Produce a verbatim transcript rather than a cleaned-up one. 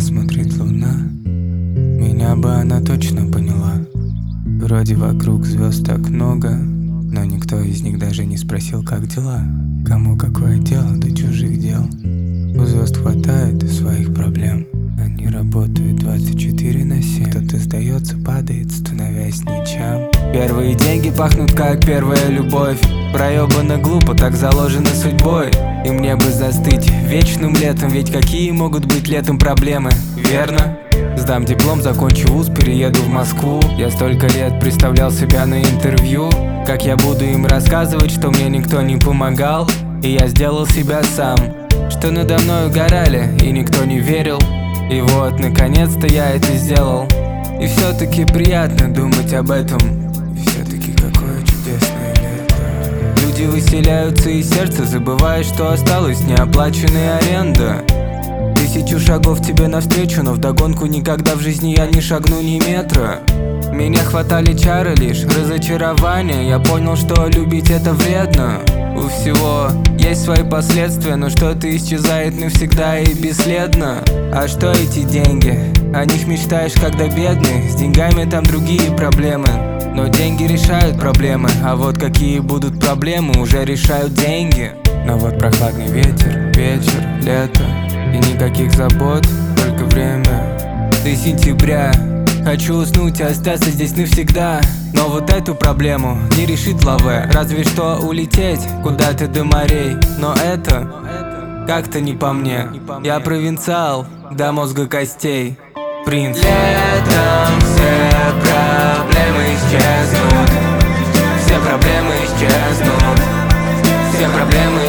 смотрит луна, меня бы она точно поняла. Вроде вокруг звезд так много, но никто из них даже не спросил, как дела. Кому какое дело до чужих дел? У звезд хватает своих проблем, они работают двадцать четыре на семь. Кто-то сдается, падает, становясь ничем. Первые деньги пахнут как первая любовь. Проебано глупо, так заложено судьбой. И мне бы застыть вечным летом, ведь какие могут быть летом проблемы, верно? Сдам диплом, закончу вуз, перееду в Москву. Я столько лет представлял себя на интервью, как я буду им рассказывать, что мне никто не помогал, и я сделал себя сам, что надо мной угорали, и никто не верил. И вот, наконец-то я это сделал. И все-таки приятно думать об этом. И все-таки какое чудесное лето. Люди выселяются из сердца, забывая, что осталась неоплаченная аренда. Тысячу шагов тебе навстречу, но вдогонку никогда в жизни я не шагну ни метра. Меня хватали чары лишь, разочарования. Я понял, что любить это вредно. У всего есть свои последствия, но что-то исчезает навсегда и бесследно. А что эти деньги? О них мечтаешь, когда бедный. С деньгами там другие проблемы, но деньги решают проблемы. А вот какие будут проблемы, уже решают деньги. Но вот прохладный ветер, вечер, лето, и никаких забот, только время до сентября. Хочу уснуть и остаться здесь навсегда, но вот эту проблему не решит лаве. Разве что улететь куда-то до морей, но это как-то не по мне. Я провинциал до мозга костей, принц. Летом все проблемы исчезнут, все проблемы исчезнут, все проблемы